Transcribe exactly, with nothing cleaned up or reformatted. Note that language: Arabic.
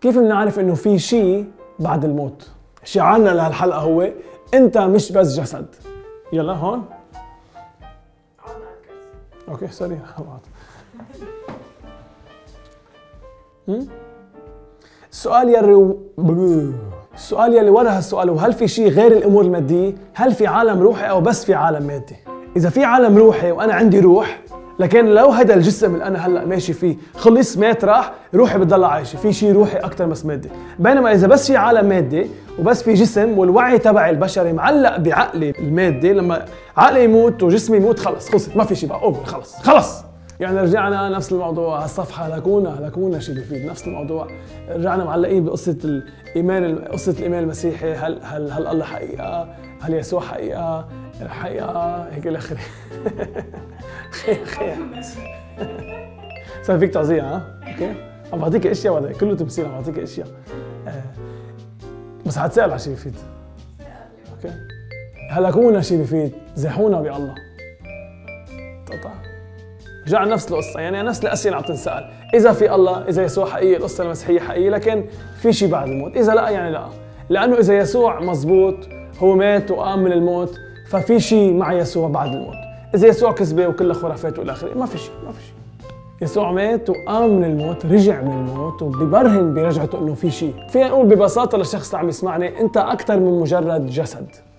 كيف بنعرف انه في شيء بعد الموت؟ شعارنا لهالحلقة هو انت مش بس جسد. يلا هون. اوكي سوري. السؤال يلي السؤال يلي ورا هالسؤال هو هل في شيء غير الامور الماديه؟ هل في عالم روحي او بس في عالم مادي؟ اذا في عالم روحي وانا عندي روح، لكن لو هذا الجسم اللي انا هلا ماشي فيه خلص مات راح، روحي بتضلها عايشه، في شيء روحي اكثر بس مادي. بينما اذا بس في عالم مادي وبس في جسم والوعي تبعي البشري معلق بعقلي المادي، لما عقلي يموت وجسمي يموت خلص خلصت، ما في شيء بقى، اوفر خلص خلص. يعني رجعنا نفس الموضوع، هالصفحه هلكونا هلكونا شيء بيفيد، نفس الموضوع. رجعنا معلقين بقصه الايمان، قصه الايمان المسيحي، هل هل هل الله حقيقه؟ هل يسوع حقيقه؟ الحقيقه هيك الى اخره. خير خير. صار فيك تعزيه ها؟ اوكي؟ عم بعطيك اشياء ولا كله تمثيل، عم بعطيك اشياء. آه. بس حتسال على شيء بيفيد. اوكي؟ هلكونا شيء بيفيد، زحونا بالله. تقطع. رجع نفس القصة، يعني نفس الأسئلة عم تنسأل. إذا في الله، إذا يسوع حقيقي، القصة المسيحية حقيقية، لكن في شيء بعد الموت. إذا لا يعني لا، لأنه إذا يسوع مزبوط هو مات وقام من الموت، ففي شيء مع يسوع بعد الموت. إذا يسوع كذبة وكلها خرافات والى آخره، ما في شيء، ما في شيء. يسوع مات وقام من الموت، رجع من الموت وبيبرهن برجعته إنه في شيء. فينا نقول ببساطة للشخص اللي عم يسمعني، أنت أكثر من مجرد جسد.